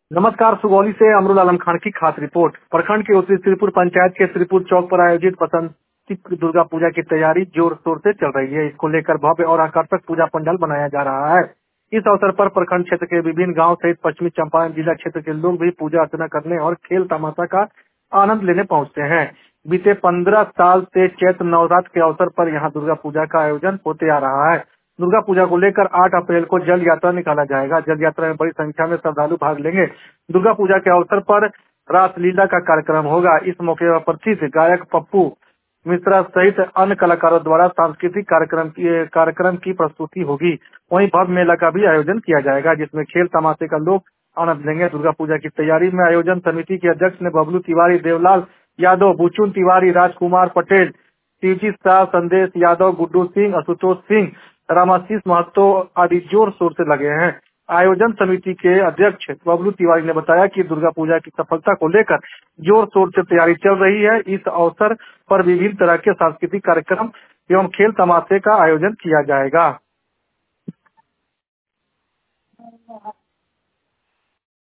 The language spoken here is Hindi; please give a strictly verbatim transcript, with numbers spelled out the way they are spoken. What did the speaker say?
नमस्कार। सुगौली से अमरुल आलम खान की खास रिपोर्ट। प्रखंड के उत्तरी श्रीपुर पंचायत के श्रीपुर चौक पर आयोजित बसंती दुर्गा पूजा की तैयारी जोर शोर से चल रही है। इसको लेकर भव्य और आकर्षक पूजा पंडाल बनाया जा रहा है। इस अवसर पर प्रखंड क्षेत्र के विभिन्न गांव सहित पश्चिमी चंपारण जिला क्षेत्र के लोग भी पूजा अर्चना करने और खेल तमाशा का आनंद लेने पहुंचते हैं। बीते पंद्रह साल से चैत्र नवरात्र के अवसर पर यहाँ दुर्गा पूजा का आयोजन होते आ रहा है। दुर्गा पूजा को लेकर आठ अप्रैल को जल यात्रा निकाला जाएगा। जल यात्रा में बड़ी संख्या में श्रद्धालु भाग लेंगे। दुर्गा पूजा के अवसर पर रासलीला का कार्यक्रम होगा। इस मौके पर प्रसिद्ध गायक पप्पू मिश्रा सहित अन्य कलाकारों द्वारा सांस्कृतिक कार्यक्रम की कार्यक्रम की प्रस्तुति होगी। वहीं भव्य मेला का भी आयोजन किया जाएगा, जिसमें खेल तमाशे का लोग आनंद लेंगे। दुर्गा पूजा की तैयारी में आयोजन समिति के अध्यक्ष ने बबलू तिवारी, देवलाल यादव, बुचुन तिवारी, राजकुमार पटेल, शिवजी शाह, संदेश यादव, गुड्डू सिंह, आशुतोष सिंह, रामाशीष महतो आदि जोर शोर से लगे हैं। आयोजन समिति के अध्यक्ष बबलू तिवारी ने बताया कि दुर्गा पूजा की सफलता को लेकर जोर शोर से तैयारी चल रही है। इस अवसर पर विभिन्न तरह के सांस्कृतिक कार्यक्रम एवं खेल तमाशे का आयोजन किया जाएगा।